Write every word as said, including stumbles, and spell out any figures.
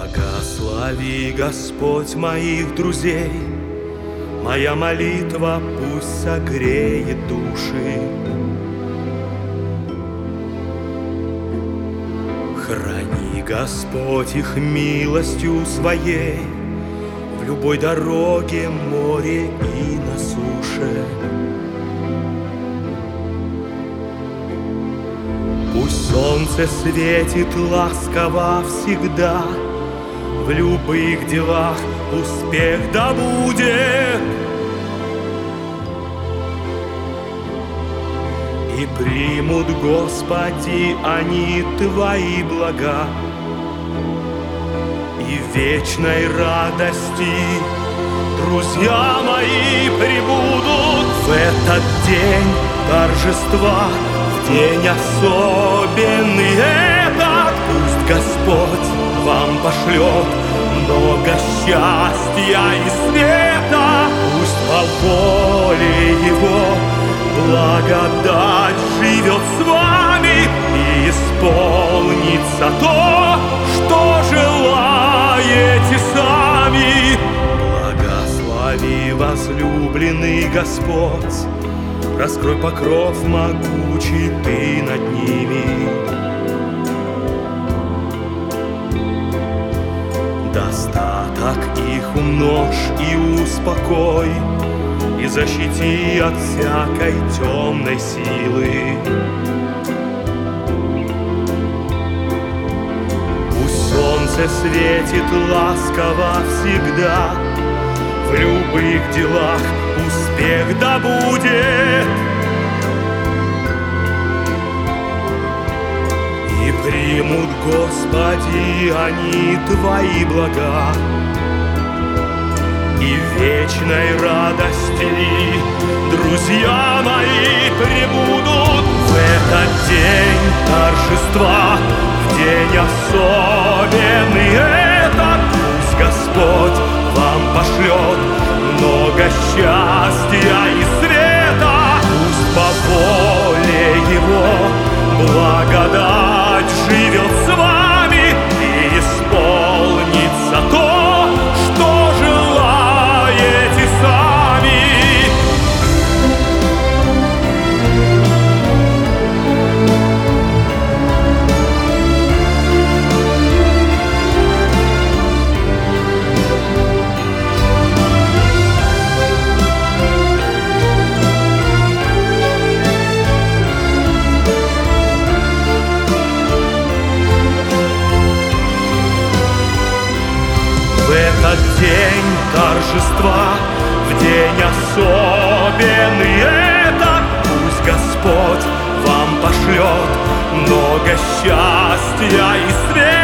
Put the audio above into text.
Благослови, Господь, моих друзей, моя молитва пусть согреет души. Храни, Господь, их милостью Своей в любой дороге, море и на суше. Пусть солнце светит ласково всегда, в любых делах успех да будет. И примут, Господи, они Твои блага, и вечной радости друзья мои прибудут. В этот день торжества, в день особенный этот, пусть Господь вам пошлет много счастья и света. Пусть по воле Его благодать живет с вами и исполнится то, что желаете сами. Благослови, возлюбленный Господь, раскрой покров могучий Ты над ними. Достаток их умножь и успокой, и защити от всякой темной силы. Пусть солнце светит ласково всегда, в любых делах успех да будет. И примут, Господи, они Твои блага, и вечной радости друзья мои прибудут. В этот день торжества, в день особенный этот, пусть Господь вам пошлет много счастья и света. Пусть по воле Его благодать живет с вами и исполнится то, что желаете сами. В этот день торжества, в день особенный этот, пусть Господь вам пошлет много счастья и света.